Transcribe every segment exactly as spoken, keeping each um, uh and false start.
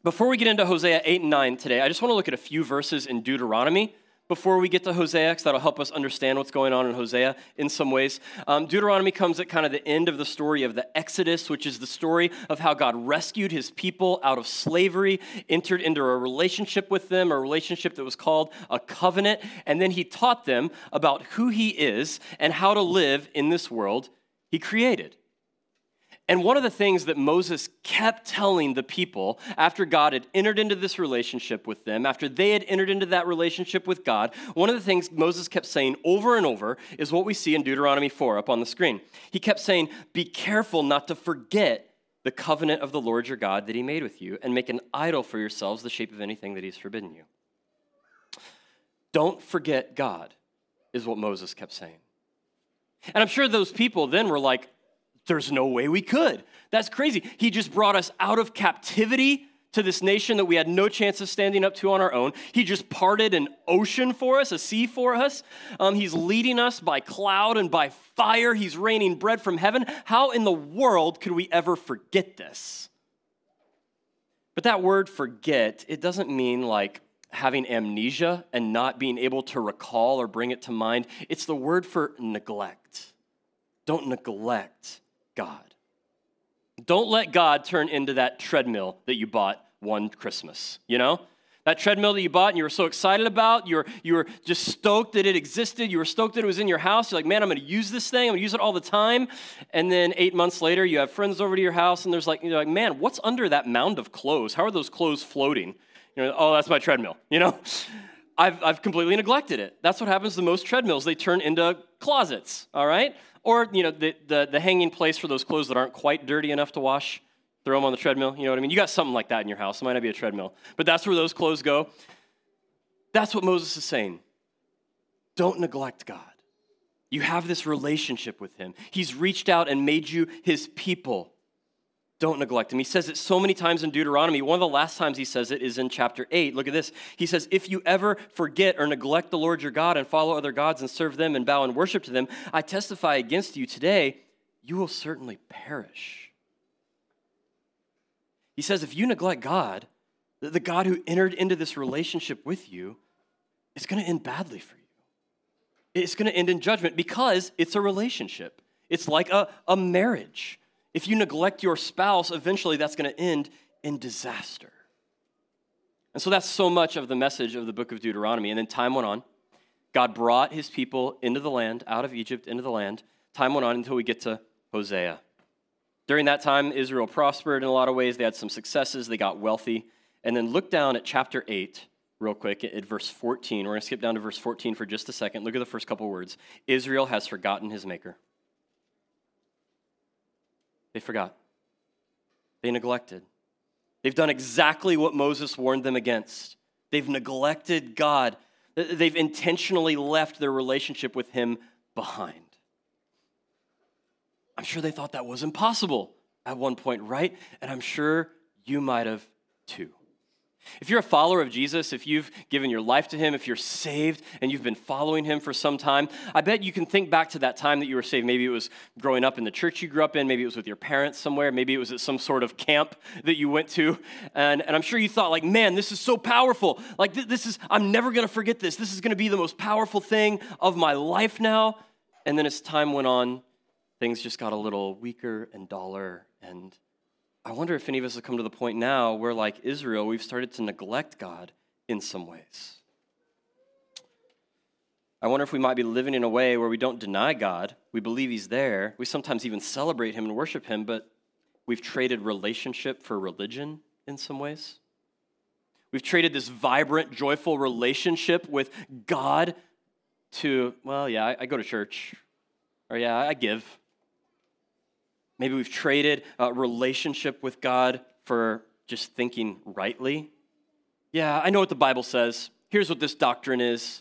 Before we get into Hosea eight and nine today, I just want to look at a few verses in Deuteronomy before we get to Hosea, because that'll help us understand what's going on in Hosea in some ways. Um, Deuteronomy comes at kind of the end of the story of the Exodus, which is the story of how God rescued his people out of slavery, entered into a relationship with them, a relationship that was called a covenant, and then he taught them about who he is and how to live in this world he created. And one of the things that Moses kept telling the people after God had entered into this relationship with them, after they had entered into that relationship with God, one of the things Moses kept saying over and over is what we see in Deuteronomy four up on the screen. He kept saying, be careful not to forget the covenant of the Lord your God that he made with you and make an idol for yourselves the shape of anything that he's forbidden you. Don't forget God is what Moses kept saying. And I'm sure those people then were like, there's no way we could. That's crazy. He just brought us out of captivity to this nation that we had no chance of standing up to on our own. He just parted an ocean for us, a sea for us. Um, he's leading us by cloud and by fire. He's raining bread from heaven. How in the world could we ever forget this? But that word forget, it doesn't mean like having amnesia and not being able to recall or bring it to mind. It's the word for neglect. Don't neglect God. Don't let God turn into that treadmill that you bought one Christmas, you know? That treadmill that you bought and you were so excited about, you were, you were just stoked that it existed, you were stoked that it was in your house, you're like, man, I'm gonna use this thing, I'm gonna use it all the time, and then eight months later, you have friends over to your house, and there's like, you're like, man, what's under that mound of clothes? How are those clothes floating? You know, oh, that's my treadmill, you know? I've, I've completely neglected it. That's what happens to most treadmills. They turn into closets, all right? Or, you know, the, the, the hanging place for those clothes that aren't quite dirty enough to wash, throw them on the treadmill. You know what I mean? You got something like that in your house. It might not be a treadmill. But that's where those clothes go. That's what Moses is saying. Don't neglect God. You have this relationship with him. He's reached out and made you his people. Don't neglect him. He says it so many times in Deuteronomy. One of the last times he says it is in chapter eight. Look at this. He says, if you ever forget or neglect the Lord your God and follow other gods and serve them and bow and worship to them, I testify against you today, you will certainly perish. He says, if you neglect God, the God who entered into this relationship with you, it's going to end badly for you. It's going to end in judgment because it's a relationship. It's like a, a marriage. If you neglect your spouse, eventually that's going to end in disaster. And so that's so much of the message of the book of Deuteronomy. And then time went on. God brought his people into the land, out of Egypt, into the land. Time went on until we get to Hosea. During that time, Israel prospered in a lot of ways. They had some successes. They got wealthy. And then look down at chapter eight real quick at verse fourteen. We're going to skip down to verse fourteen for just a second. Look at the first couple words. Israel has forgotten his maker. They forgot. They neglected. They've done exactly what Moses warned them against. They've neglected God. They've intentionally left their relationship with him behind. I'm sure they thought that was impossible at one point, right? And I'm sure you might have too. If you're a follower of Jesus, if you've given your life to him, if you're saved and you've been following him for some time, I bet you can think back to that time that you were saved. Maybe it was growing up in the church you grew up in. Maybe it was with your parents somewhere. Maybe it was at some sort of camp that you went to. And, and I'm sure you thought, like, man, this is so powerful. Like, th- this is, I'm never going to forget this. This is going to be the most powerful thing of my life now. And then as time went on, things just got a little weaker and duller. And I wonder if any of us have come to the point now where, like Israel, we've started to neglect God in some ways. I wonder if we might be living in a way where we don't deny God. We believe he's there. We sometimes even celebrate him and worship him, but we've traded relationship for religion in some ways. We've traded this vibrant, joyful relationship with God to, well, yeah, I, I go to church, or yeah, I give. Maybe we've traded a relationship with God for just thinking rightly. Yeah, I know what the Bible says. Here's what this doctrine is.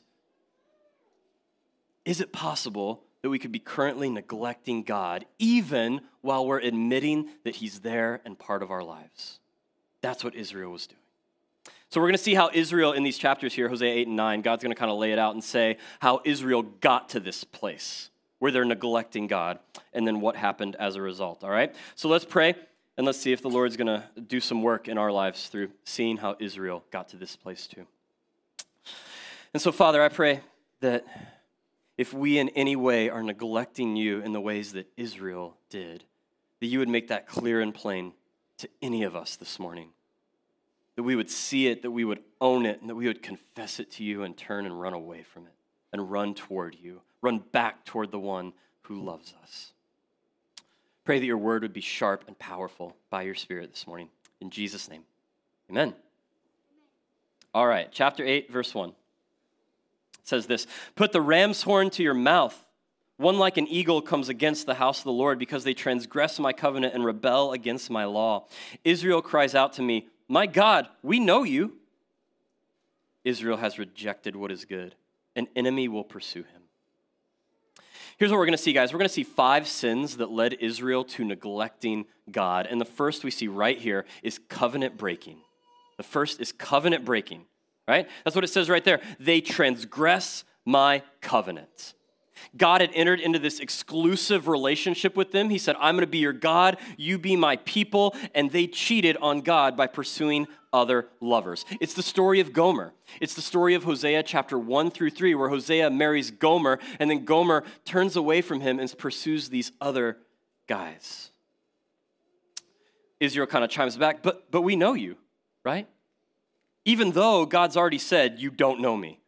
Is it possible that we could be currently neglecting God even while we're admitting that he's there and part of our lives? That's what Israel was doing. So we're going to see how Israel in these chapters here, Hosea eight and nine, God's going to kind of lay it out and say how Israel got to this place where they're neglecting God, and then what happened as a result, all right? So let's pray, And let's see if the Lord's going to do some work in our lives through seeing how Israel got to this place too. And so, Father, I pray that if we in any way are neglecting you in the ways that Israel did, that you would make that clear and plain to any of us this morning. That we would see it, that we would own it, and that we would confess it to you and turn and run away from it and run toward you, run back toward the one who loves us. Pray that your word would be sharp and powerful by your Spirit this morning. In Jesus' name, amen. All right, chapter eight, verse one. It says this, "Put the ram's horn to your mouth. One like an eagle comes against the house of the Lord because they transgress my covenant and rebel against my law. Israel cries out to me, 'My God, we know you.' Israel has rejected what is good. An enemy will pursue him." Here's what we're going to see, guys. We're going to see five sins that led Israel to neglecting God. And the first we see right here is covenant breaking. The first is covenant breaking, right? That's what it says right there. They transgress my covenant. God had entered into this exclusive relationship with them. He said, I'm going to be your God, you be my people, and they cheated on God by pursuing other lovers. It's the story of Gomer. It's the story of Hosea chapter one through three, where Hosea marries Gomer, and then Gomer turns away from him and pursues these other guys. Israel kind of chimes back, but, but we know you, right? Even though God's already said, you don't know me.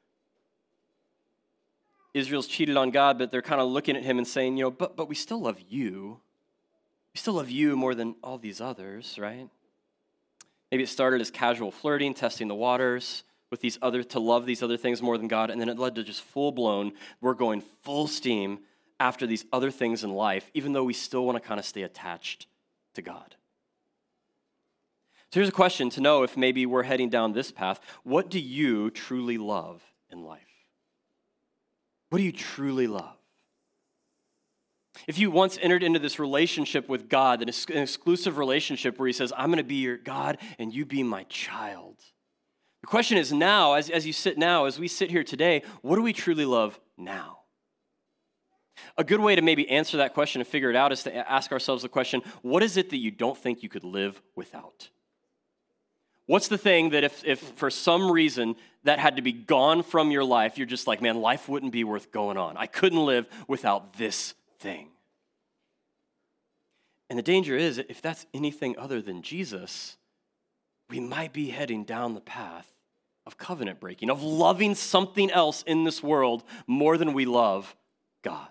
Israel's cheated on God, but they're kind of looking at him and saying, you know, but but we still love you. We still love you more than all these others, right? Maybe it started as casual flirting, testing the waters with these other, to love these other things more than God, and then it led to just full-blown, we're going full steam after these other things in life, even though we still want to kind of stay attached to God. So here's a question to know if maybe we're heading down this path. What do you truly love in life? What do you truly love? If you once entered into this relationship with God, an exclusive relationship where he says, I'm going to be your God and you be my child. The question is now, as, as you sit now, as we sit here today, what do we truly love now? A good way to maybe answer that question and figure it out is to ask ourselves the question, what is it that you don't think you could live without? What's the thing that if, if for some reason that had to be gone from your life, you're just like, man, life wouldn't be worth going on. I couldn't live without this thing. And the danger is, if that's anything other than Jesus, we might be heading down the path of covenant breaking, of loving something else in this world more than we love God.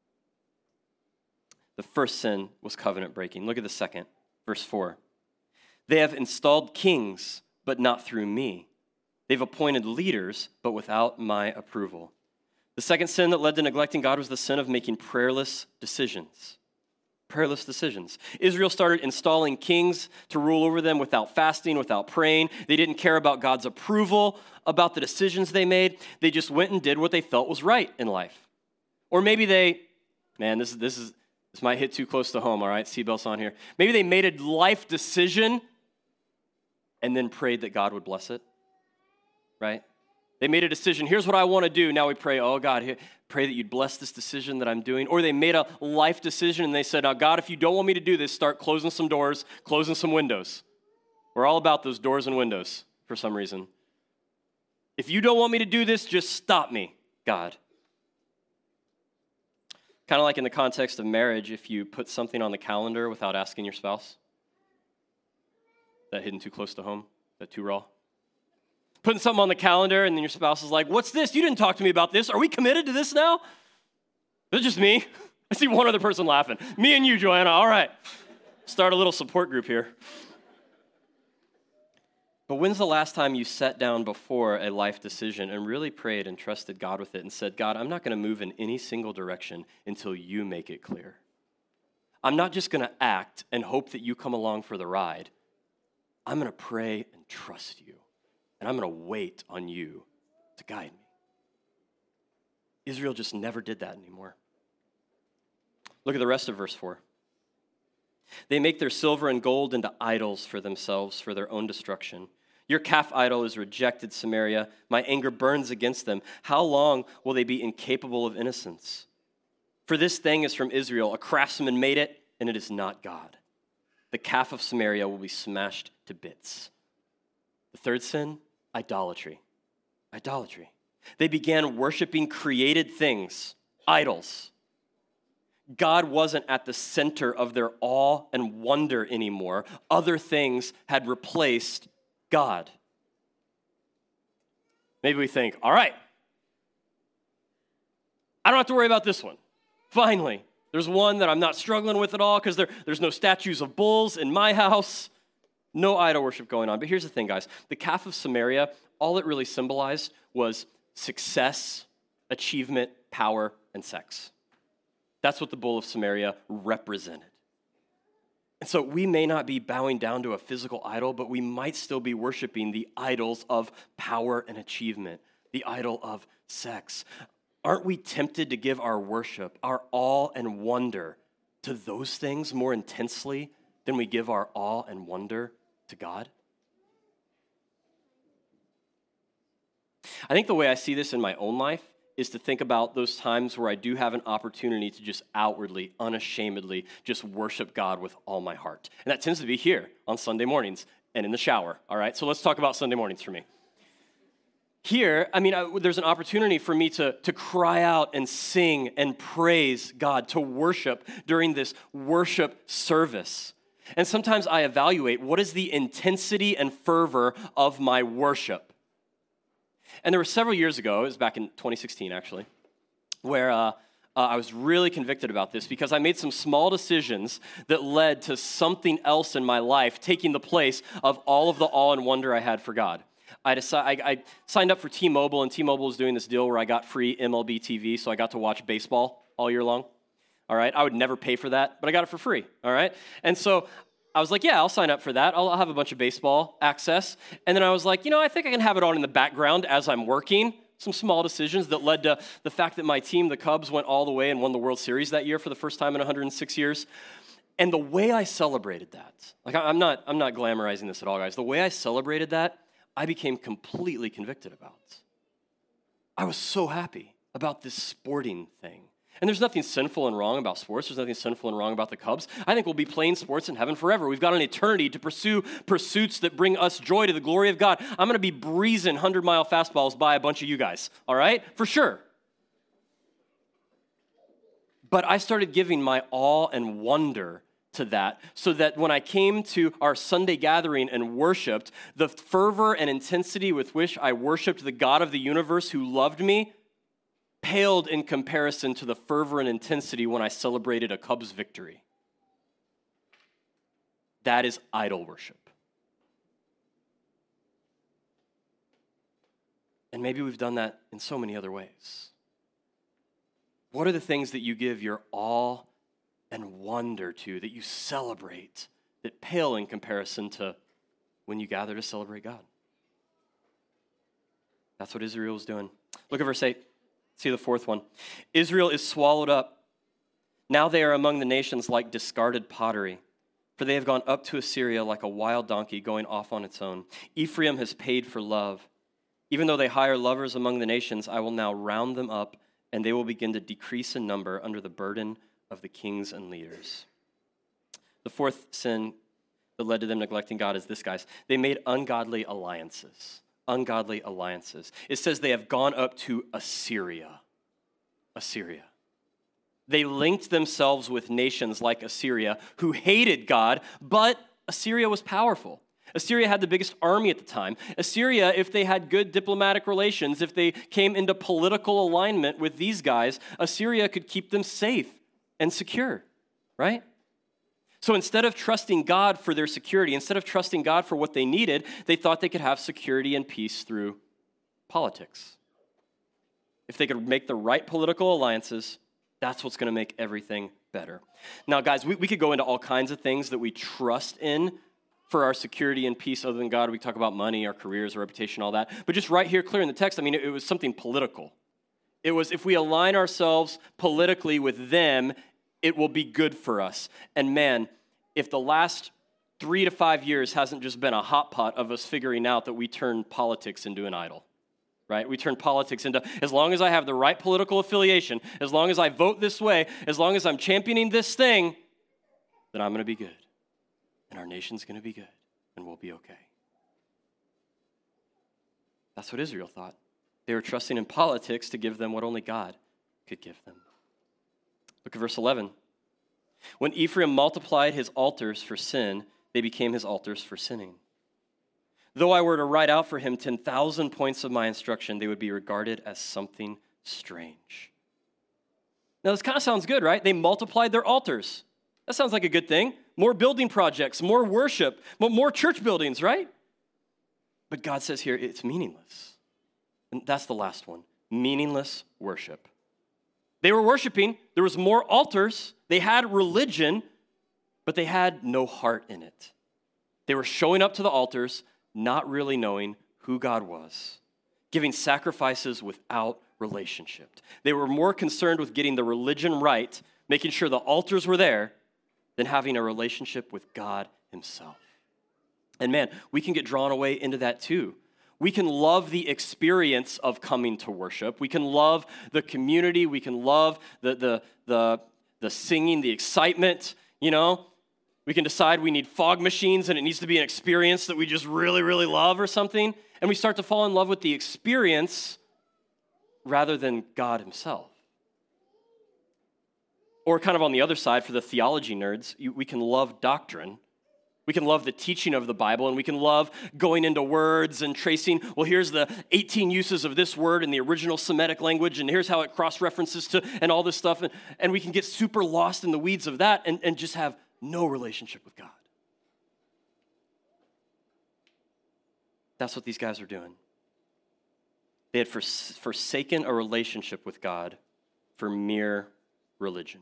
The first sin was covenant breaking. Look at the second, verse four. They have installed kings, but not through me. They've appointed leaders, but without my approval. The second sin that led to neglecting God was the sin of making prayerless decisions. Prayerless decisions. Israel started installing kings to rule over them without fasting, without praying. They didn't care about God's approval, about the decisions they made. They just went and did what they felt was right in life. Or maybe they, man, this is this is this might hit too close to home, all right? Seatbelts on here. Maybe they made a life decision and then prayed that God would bless it, right? They made a decision, here's what I want to do. Now we pray, oh God, here, pray that you'd bless this decision that I'm doing. Or they made a life decision and they said, now God, if you don't want me to do this, start closing some doors, closing some windows. We're all about those doors and windows for some reason. If you don't want me to do this, just stop me, God. Kind of like in the context of marriage, if you put something on the calendar without asking your spouse. That hitting too close to home? That too raw? Putting something on the calendar and then your spouse is like, what's this? You didn't talk to me about this. Are we committed to this now? It's just me. I see one other person laughing. Me and you, Joanna. All right. Start a little support group here. But when's the last time you sat down before a life decision and really prayed and trusted God with it and said, God, I'm not going to move in any single direction until you make it clear. I'm not just going to act and hope that you come along for the ride. I'm going to pray and trust you, and I'm going to wait on you to guide me. Israel just never did that anymore. Look at the rest of verse four. They make their silver and gold into idols for themselves, for their own destruction. Your calf idol is rejected, Samaria. My anger burns against them. How long will they be incapable of innocence? For this thing is from Israel. A craftsman made it, and it is not God. the calf of Samaria will be smashed to bits. The third sin, idolatry. Idolatry. They began worshiping created things, idols. God wasn't at the center of their awe and wonder anymore. Other things had replaced God. Maybe we think, all right, I don't have to worry about this one. Finally, there's one that I'm not struggling with at all because there, there's no statues of bulls in my house. No idol worship going on. But here's the thing, guys. The calf of Samaria, all it really symbolized was success, achievement, power, and sex. That's what the bull of Samaria represented. And so we may not be bowing down to a physical idol, but we might still be worshiping the idols of power and achievement, the idol of sex. Aren't we tempted to give our worship, our awe and wonder to those things more intensely than we give our awe and wonder to God? I think the way I see this in my own life is to think about those times where I do have an opportunity to just outwardly, unashamedly, just worship God with all my heart. And that tends to be here on Sunday mornings and in the shower, all right? So let's talk about Sunday mornings for me. Here, I mean, I, there's an opportunity for me to, to cry out and sing and praise God, to worship during this worship service. And sometimes I evaluate what is the intensity and fervor of my worship. And there were several years ago, it was back in twenty sixteen actually, where uh, uh, I was really convicted about this because I made some small decisions that led to something else in my life taking the place of all of the awe and wonder I had for God. I, decided, I, I signed up for T-Mobile, and T-Mobile was doing this deal where I got free M L B T V, so I got to watch baseball all year long. All right, I would never pay for that, but I got it for free. All right, and so I was like, yeah, I'll sign up for that. I'll have a bunch of baseball access. And then I was like, you know, I think I can have it on in the background as I'm working. Some small decisions that led to the fact that my team, the Cubs, went all the way and won the World Series that year for the first time in one hundred six years. And the way I celebrated that, like I'm not, I'm not glamorizing this at all, guys. The way I celebrated that, I became completely convicted about. I was so happy about this sporting thing. And there's nothing sinful and wrong about sports. There's nothing sinful and wrong about the Cubs. I think we'll be playing sports in heaven forever. We've got an eternity to pursue pursuits that bring us joy to the glory of God. I'm going to be breezing hundred-mile fastballs by a bunch of you guys, all right? For sure. But I started giving my awe and wonder to that so that when I came to our Sunday gathering and worshiped, the fervor and intensity with which I worshiped the God of the universe who loved me paled in comparison to the fervor and intensity when I celebrated a Cubs victory. That is idol worship. And maybe we've done that in so many other ways. What are the things that you give your awe and wonder to, that you celebrate, that pale in comparison to when you gather to celebrate God? That's what Israel was doing. Look at verse eight. See the fourth one. Israel is swallowed up. Now they are among the nations like discarded pottery, for they have gone up to Assyria like a wild donkey going off on its own. Ephraim has paid for love. Even though they hire lovers among the nations, I will now round them up, and they will begin to decrease in number under the burden of the kings and leaders. The fourth sin that led to them neglecting God is this, guys. They made ungodly alliances. Ungodly alliances. It says they have gone up to Assyria. Assyria. They linked themselves with nations like Assyria who hated God, but Assyria was powerful. Assyria had the biggest army at the time. Assyria, if they had good diplomatic relations, if they came into political alignment with these guys, Assyria could keep them safe and secure, right? So instead of trusting God for their security, instead of trusting God for what they needed, they thought they could have security and peace through politics. If they could make the right political alliances, that's what's going to make everything better. Now, guys, we, we could go into all kinds of things that we trust in for our security and peace other than God. We talk about money, our careers, our reputation, all that. But just right here, clear in the text, I mean, it, it was something political. It was if we align ourselves politically with them, it will be good for us. And man, if the last three to five years hasn't just been a hot pot of us figuring out that we turn politics into an idol, right? We turn politics into, as long as I have the right political affiliation, as long as I vote this way, as long as I'm championing this thing, then I'm going to be good. and our nation's going to be good, and we'll be okay. That's what Israel thought. They were trusting in politics to give them what only God could give them. Look at verse eleven. When Ephraim multiplied his altars for sin, they became his altars for sinning. Though I were to write out for him ten thousand points of my instruction, they would be regarded as something strange. Now, this kind of sounds good, right? They multiplied their altars. That sounds like a good thing. More building projects, more worship, more church buildings, right? But God says here it's meaningless. And that's the last one, meaningless worship. They were worshiping. There was more altars. They had religion, but they had no heart in it. They were showing up to the altars, not really knowing who God was, giving sacrifices without relationship. They were more concerned with getting the religion right, making sure the altars were there, than having a relationship with God himself. And man, we can get drawn away into that too. We can love the experience of coming to worship. We can love the community. We can love the, the, the, the singing, the excitement, you know. We can decide we need fog machines and it needs to be an experience that we just really, really love or something. And we start to fall in love with the experience rather than God himself. Or kind of on the other side, for the theology nerds, you, we can love doctrine. We can love the teaching of the Bible, and we can love going into words and tracing, well, here's the eighteen uses of this word in the original Semitic language, and here's how it cross-references to, and all this stuff. And, and we can get super lost in the weeds of that and, and just have no relationship with God. That's what these guys are doing. They had fors- forsaken a relationship with God for mere religion.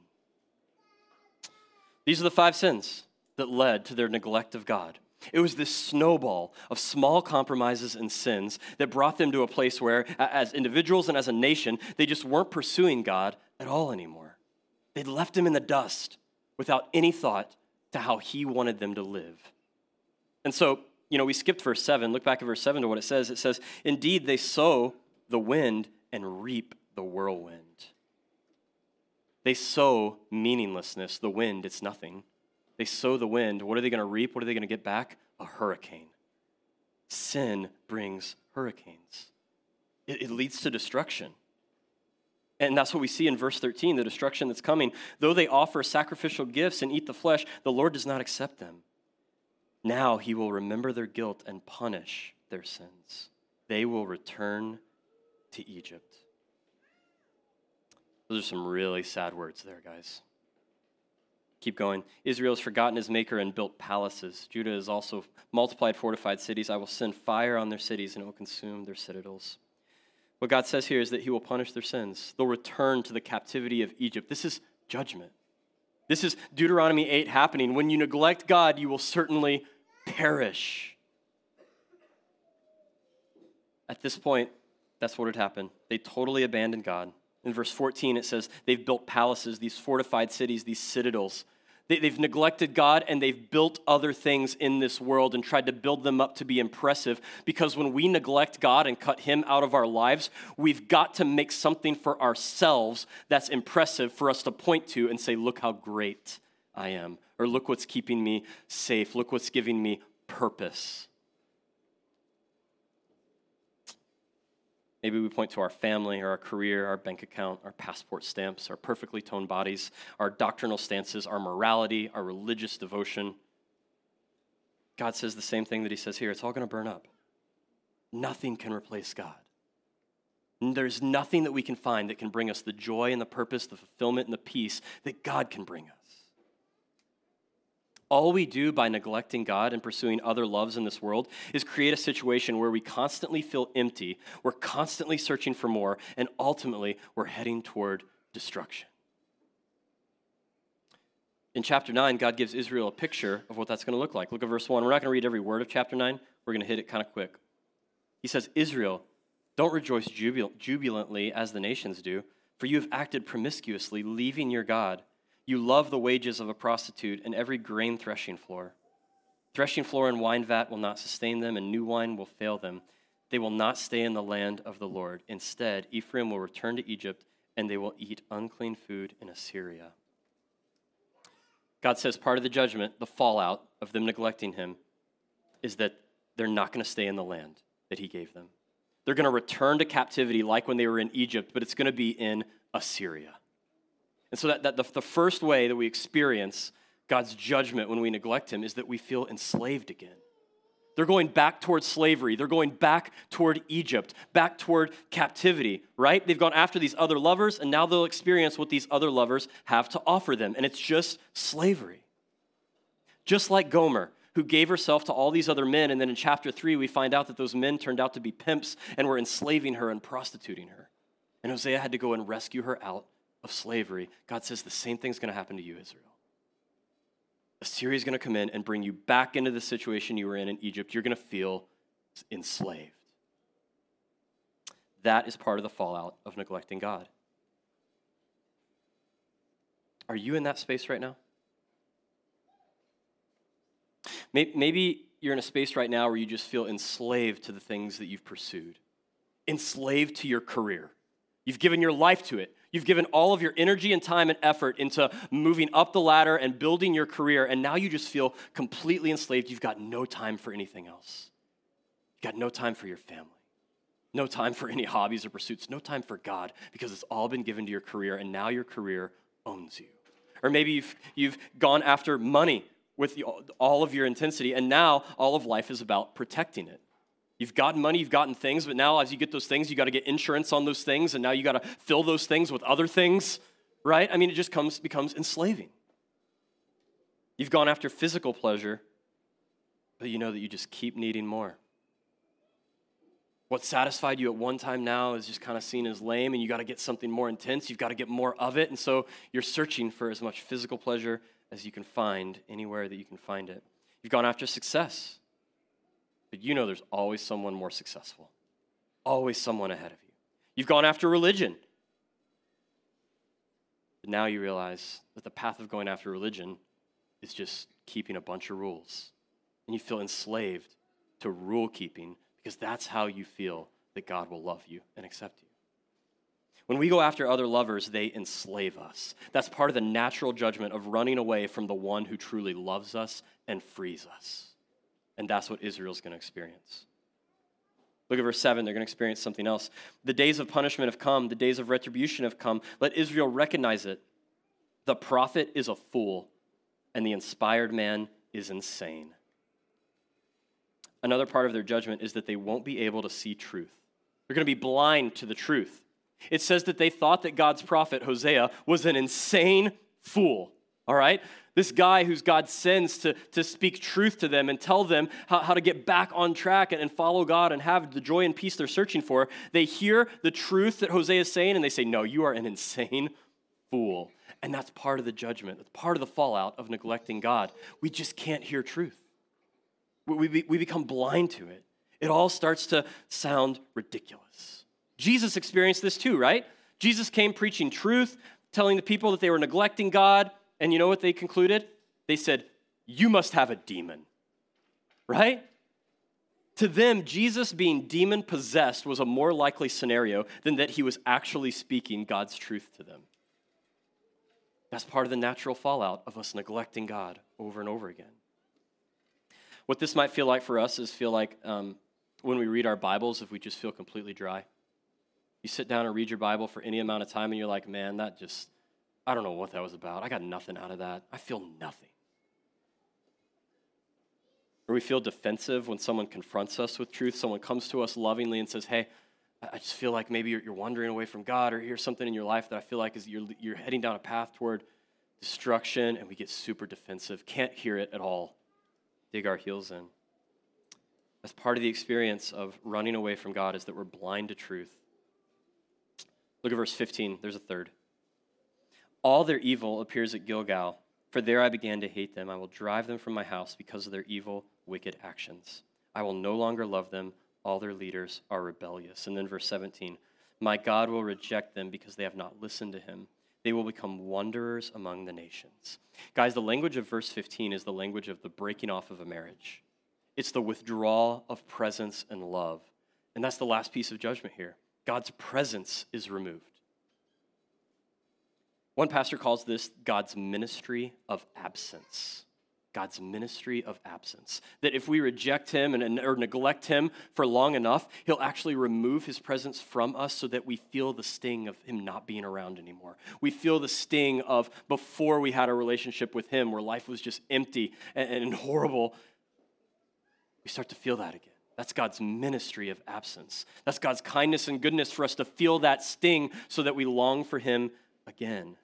These are the five sins that led to their neglect of God. It was this snowball of small compromises and sins that brought them to a place where, as individuals and as a nation, they just weren't pursuing God at all anymore. They'd left him in the dust without any thought to how he wanted them to live. And so, you know, we skipped verse seven. Look back at verse seven to what it says. It says, indeed, they sow the wind and reap the whirlwind. They sow meaninglessness. The wind, it's nothing. They sow the wind. What are they going to reap? What are they going to get back? A hurricane. Sin brings hurricanes. It, it leads to destruction. And that's what we see in verse thirteen, the destruction that's coming. Though they offer sacrificial gifts and eat the flesh, the Lord does not accept them. Now he will remember their guilt and punish their sins. They will return to Egypt. Those are some really sad words there, guys. Keep going. Israel has forgotten his maker and built palaces. Judah has also multiplied fortified cities. I will send fire on their cities and it will consume their citadels. What God says here is that he will punish their sins. They'll return to the captivity of Egypt. This is judgment. This is Deuteronomy eight happening. When you neglect God, you will certainly perish. At this point, that's what had happened. They totally abandoned God. In verse fourteen, it says they've built palaces, these fortified cities, these citadels. They, they've neglected God and they've built other things in this world and tried to build them up to be impressive, because when we neglect God and cut him out of our lives, we've got to make something for ourselves that's impressive for us to point to and say, look how great I am. Or look what's keeping me safe. Look what's giving me purpose. Maybe we point to our family or our career, our bank account, our passport stamps, our perfectly toned bodies, our doctrinal stances, our morality, our religious devotion. God says the same thing that he says here. It's all going to burn up. Nothing can replace God. And there's nothing that we can find that can bring us the joy and the purpose, the fulfillment and the peace that God can bring us. All we do by neglecting God and pursuing other loves in this world is create a situation where we constantly feel empty, we're constantly searching for more, and ultimately we're heading toward destruction. In chapter nine, God gives Israel a picture of what that's going to look like. Look at verse one. We're not going to read every word of chapter nine. We're going to hit it kind of quick. He says, Israel, don't rejoice jubil- jubilantly as the nations do, for you have acted promiscuously, leaving your God. You love the wages of a prostitute and every grain threshing floor. Threshing floor and wine vat will not sustain them, and new wine will fail them. They will not stay in the land of the Lord. Instead, Ephraim will return to Egypt, and they will eat unclean food in Assyria. God says part of the judgment, the fallout of them neglecting him, is that they're not going to stay in the land that he gave them. They're going to return to captivity like when they were in Egypt, but it's going to be in Assyria. And so that, that the, the first way that we experience God's judgment when we neglect him is that we feel enslaved again. They're going back toward slavery. They're going back toward Egypt, back toward captivity, right? They've gone after these other lovers, and now they'll experience what these other lovers have to offer them, and it's just slavery. Just like Gomer, who gave herself to all these other men, and then in chapter three, we find out that those men turned out to be pimps and were enslaving her and prostituting her. And Hosea had to go and rescue her out of slavery. God says the same thing's going to happen to you, Israel. Assyria is going to come in and bring you back into the situation you were in in Egypt. You're going to feel enslaved. That is part of the fallout of neglecting God. Are you in that space right now? Maybe you're in a space right now where you just feel enslaved to the things that you've pursued, enslaved to your career. You've given your life to it. You've given all of your energy and time and effort into moving up the ladder and building your career, and now you just feel completely enslaved. You've got no time for anything else. You've got no time for your family, no time for any hobbies or pursuits, no time for God, because it's all been given to your career, and now your career owns you. Or maybe you've, you've gone after money with the, all of your intensity, and now all of life is about protecting it. You've gotten money, you've gotten things, but now as you get those things, you got to get insurance on those things, and now you got to fill those things with other things, right? I mean, it just comes becomes enslaving. You've gone after physical pleasure, but you know that you just keep needing more. What satisfied you at one time now is just kind of seen as lame, and you got to get something more intense. You've got to get more of it, and so you're searching for as much physical pleasure as you can find anywhere that you can find it. You've gone after success. But you know there's always someone more successful, always someone ahead of you. You've gone after religion. But now you realize that the path of going after religion is just keeping a bunch of rules. And you feel enslaved to rule keeping because that's how you feel that God will love you and accept you. When we go after other lovers, they enslave us. That's part of the natural judgment of running away from the one who truly loves us and frees us. And that's what Israel's going to experience. Look at verse seven. They're going to experience something else. The days of punishment have come. The days of retribution have come. Let Israel recognize it. The prophet is a fool, and the inspired man is insane. Another part of their judgment is that they won't be able to see truth. They're going to be blind to the truth. It says that they thought that God's prophet, Hosea, was an insane fool. All right? This guy who's God sends to, to speak truth to them and tell them how, how to get back on track and, and follow God and have the joy and peace they're searching for. They hear the truth that Hosea is saying and they say, no, you are an insane fool. And that's part of the judgment. That's part of the fallout of neglecting God. We just can't hear truth. We, we, we become blind to it. It all starts to sound ridiculous. Jesus experienced this too, right? Jesus came preaching truth, telling the people that they were neglecting God. And you know what they concluded? They said, you must have a demon, right? To them, Jesus being demon-possessed was a more likely scenario than that he was actually speaking God's truth to them. That's part of the natural fallout of us neglecting God over and over again. What this might feel like for us is feel like um, when we read our Bibles, if we just feel completely dry. You sit down and read your Bible for any amount of time and you're like, man, that just... I don't know what that was about. I got nothing out of that. I feel nothing. Or we feel defensive when someone confronts us with truth. Someone comes to us lovingly and says, hey, I just feel like maybe you're, you're wandering away from God, or here's something in your life that I feel like is you're, you're heading down a path toward destruction, and we get super defensive. Can't hear it at all. Dig our heels in. That's part of the experience of running away from God, is that we're blind to truth. Look at verse fifteen. There's a third. All their evil appears at Gilgal, for there I began to hate them. I will drive them from my house because of their evil, wicked actions. I will no longer love them. All their leaders are rebellious. And then verse seventeen, my God will reject them because they have not listened to him. They will become wanderers among the nations. Guys, the language of verse fifteen is the language of the breaking off of a marriage. It's the withdrawal of presence and love. And that's the last piece of judgment here. God's presence is removed. One pastor calls this God's ministry of absence. God's ministry of absence. That if we reject him and, or neglect him for long enough, he'll actually remove his presence from us so that we feel the sting of him not being around anymore. We feel the sting of before we had a relationship with him where life was just empty and, and horrible. We start to feel that again. That's God's ministry of absence. That's God's kindness and goodness for us to feel that sting so that we long for him again.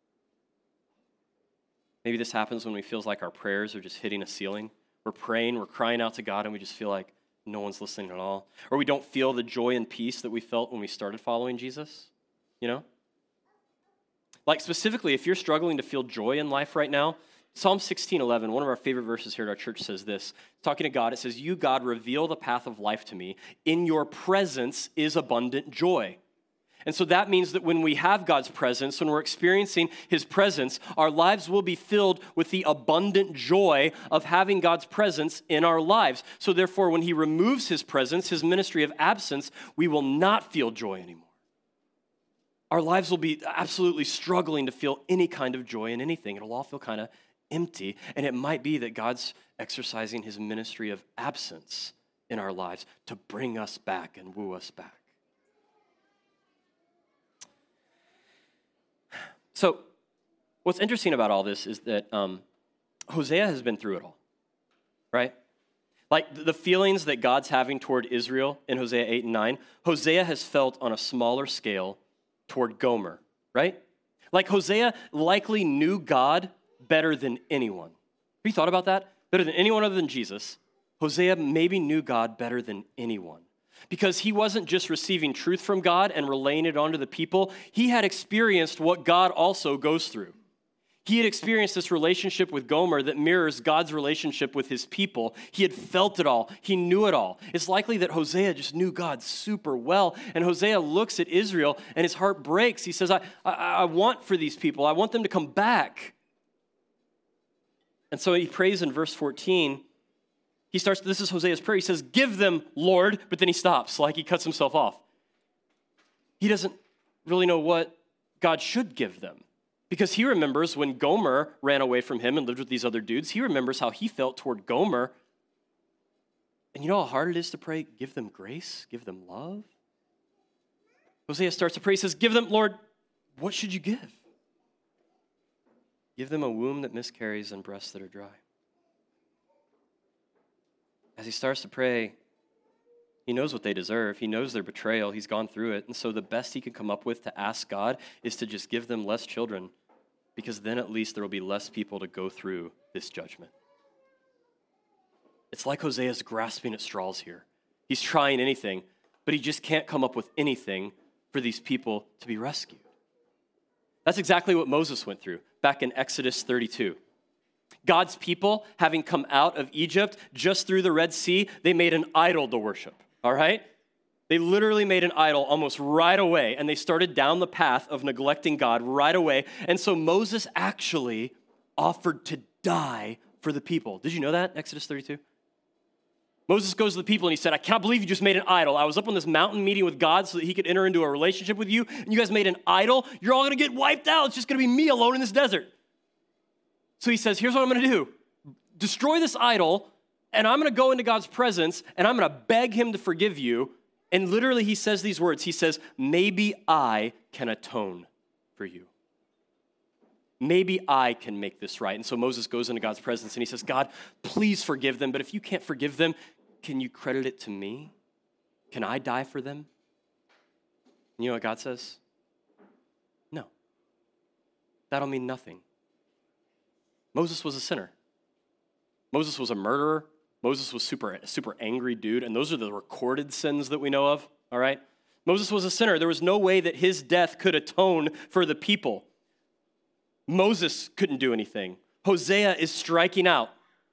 Maybe this happens when we feel like our prayers are just hitting a ceiling. We're praying, we're crying out to God, and we just feel like no one's listening at all. Or we don't feel the joy and peace that we felt when we started following Jesus, you know? Like specifically, if you're struggling to feel joy in life right now, Psalm sixteen eleven, one of our favorite verses here at our church says this. Talking to God, it says, "You, God, reveal the path of life to me. In your presence is abundant joy." And so that means that when we have God's presence, when we're experiencing his presence, our lives will be filled with the abundant joy of having God's presence in our lives. So therefore, when he removes his presence, his ministry of absence, we will not feel joy anymore. Our lives will be absolutely struggling to feel any kind of joy in anything. It'll all feel kind of empty. And it might be that God's exercising his ministry of absence in our lives to bring us back and woo us back. So what's interesting about all this is that um, Hosea has been through it all, right? Like the feelings that God's having toward Israel in Hosea eight and nine, Hosea has felt on a smaller scale toward Gomer, right? Like Hosea likely knew God better than anyone. Have you thought about that? Better than anyone other than Jesus. Hosea maybe knew God better than anyone. Because he wasn't just receiving truth from God and relaying it onto the people. He had experienced what God also goes through. He had experienced this relationship with Gomer that mirrors God's relationship with his people. He had felt it all. He knew it all. It's likely that Hosea just knew God super well. And Hosea looks at Israel and his heart breaks. He says, I, I, I want for these people. I want them to come back. And so he prays in verse fourteen. He starts, this is Hosea's prayer. He says, "Give them, Lord," but then he stops, like he cuts himself off. He doesn't really know what God should give them because he remembers when Gomer ran away from him and lived with these other dudes. He remembers how he felt toward Gomer. And you know how hard it is to pray, give them grace, give them love? Hosea starts to pray. He says, "Give them, Lord, what should you give? Give them a womb that miscarries and breasts that are dry." As he starts to pray, he knows what they deserve. He knows their betrayal. He's gone through it. And so the best he can come up with to ask God is to just give them less children, because then at least there will be less people to go through this judgment. It's like Hosea's grasping at straws here. He's trying anything, but he just can't come up with anything for these people to be rescued. That's exactly what Moses went through back in Exodus thirty-two. God's people, having come out of Egypt just through the Red Sea, they made an idol to worship, all right? They literally made an idol almost right away, and they started down the path of neglecting God right away. And so Moses actually offered to die for the people. Did you know that, Exodus thirty-two? Moses goes to the people and he said, "I can't believe you just made an idol. I was up on this mountain meeting with God so that he could enter into a relationship with you, and you guys made an idol. You're all going to get wiped out. It's just going to be me alone in this desert." So he says, here's what I'm going to do. Destroy this idol, and I'm going to go into God's presence, and I'm going to beg him to forgive you. And literally he says these words. He says, "Maybe I can atone for you. Maybe I can make this right." And so Moses goes into God's presence, and he says, "God, please forgive them. But if you can't forgive them, can you credit it to me? Can I die for them?" And you know what God says? No. That'll mean nothing. Moses was a sinner. Moses was a murderer. Moses was super, a super angry dude, and those are the recorded sins that we know of, all right? Moses was a sinner. There was no way that his death could atone for the people. Moses couldn't do anything. Hosea is striking out.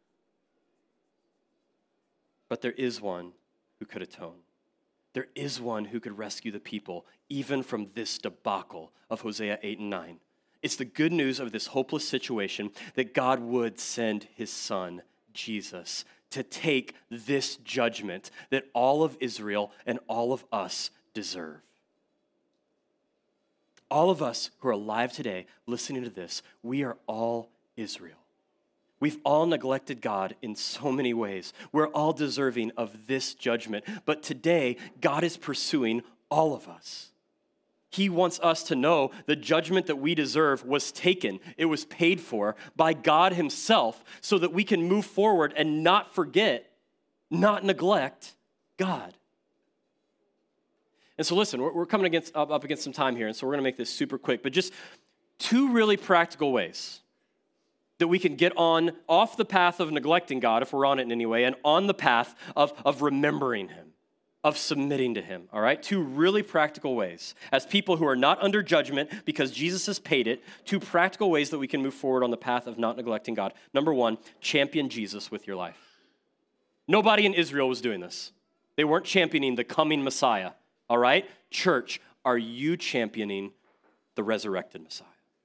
But there is one who could atone. There is one who could rescue the people, even from this debacle of Hosea eight and nine. It's the good news of this hopeless situation that God would send his son, Jesus, to take this judgment that all of Israel and all of us deserve. All of us who are alive today, listening to this, we are all Israel. We've all neglected God in so many ways. We're all deserving of this judgment. But today, God is pursuing all of us. He wants us to know the judgment that we deserve was taken. It was paid for by God himself so that we can move forward and not forget, not neglect God. And so listen, we're coming against, up, up against some time here, and so we're going to make this super quick, but just two really practical ways that we can get on off the path of neglecting God, if we're on it in any way, and on the path of, of remembering him, of submitting to him, all right? Two really practical ways. As people who are not under judgment because Jesus has paid it, two practical ways that we can move forward on the path of not neglecting God. Number one, champion Jesus with your life. Nobody in Israel was doing this. They weren't championing the coming Messiah, all right? Church, are you championing the resurrected Messiah?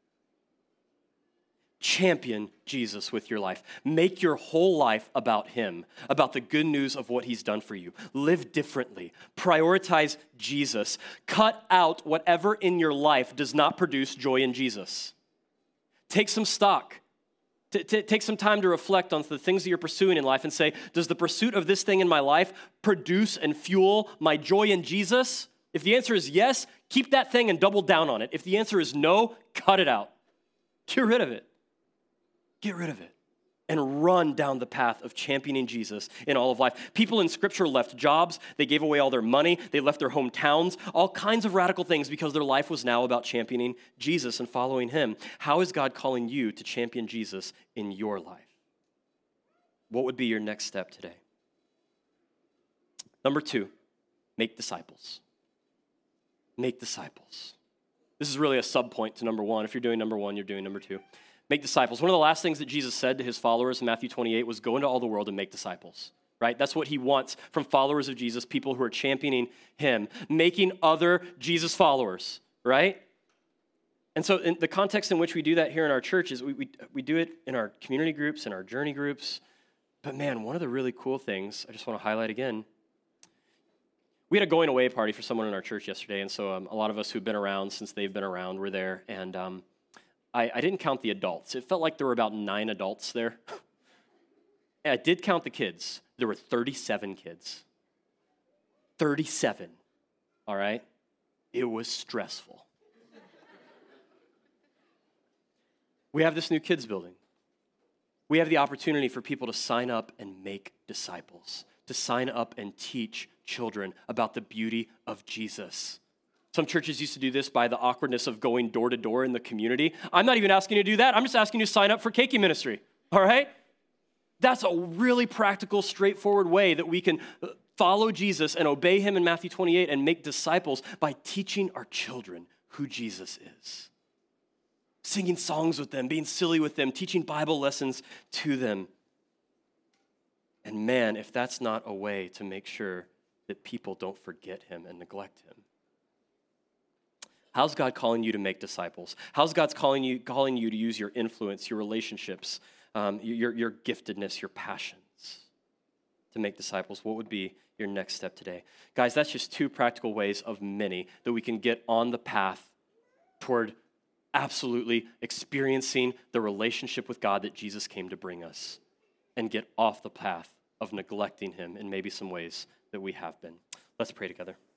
Champion Jesus with your life. Make your whole life about him, about the good news of what he's done for you. Live differently. Prioritize Jesus. Cut out whatever in your life does not produce joy in Jesus. Take some stock. T- t- take some time to reflect on the things that you're pursuing in life and say, does the pursuit of this thing in my life produce and fuel my joy in Jesus? If the answer is yes, keep that thing and double down on it. If the answer is no, cut it out. Get rid of it. Get rid of it and run down the path of championing Jesus in all of life. People in Scripture left jobs. They gave away all their money. They left their hometowns, all kinds of radical things because their life was now about championing Jesus and following him. How is God calling you to champion Jesus in your life? What would be your next step today? Number two, make disciples. Make disciples. This is really a sub-point to number one. If you're doing number one, you're doing number two. Make disciples. One of the last things that Jesus said to his followers in Matthew twenty-eight was go into all the world and make disciples, right? That's what he wants from followers of Jesus, people who are championing him, making other Jesus followers, right? And so in the context in which we do that here in our church is we, we, we do it in our community groups, in our journey groups. But man, one of the really cool things, I just want to highlight again, we had a going away party for someone in our church yesterday, and so um, a lot of us who've been around since they've been around were there, and um, I, I didn't count the adults. It felt like there were about nine adults there. And I did count the kids. There were thirty-seven kids. thirty-seven, all right? It was stressful. We have this new kids building. We have the opportunity for people to sign up and make disciples, to sign up and teach children about the beauty of Jesus. Some churches used to do this by the awkwardness of going door to door in the community. I'm not even asking you to do that. I'm just asking you to sign up for Keiki Ministry, all right? That's a really practical, straightforward way that we can follow Jesus and obey him in Matthew twenty-eight and make disciples by teaching our children who Jesus is. Singing songs with them, being silly with them, teaching Bible lessons to them. And man, if that's not a way to make sure that people don't forget him and neglect him. How's God calling you to make disciples? How's God calling you, calling you to use your influence, your relationships, um, your, your giftedness, your passions to make disciples? What would be your next step today? Guys, that's just two practical ways of many that we can get on the path toward absolutely experiencing the relationship with God that Jesus came to bring us and get off the path of neglecting him in maybe some ways that we have been. Let's pray together.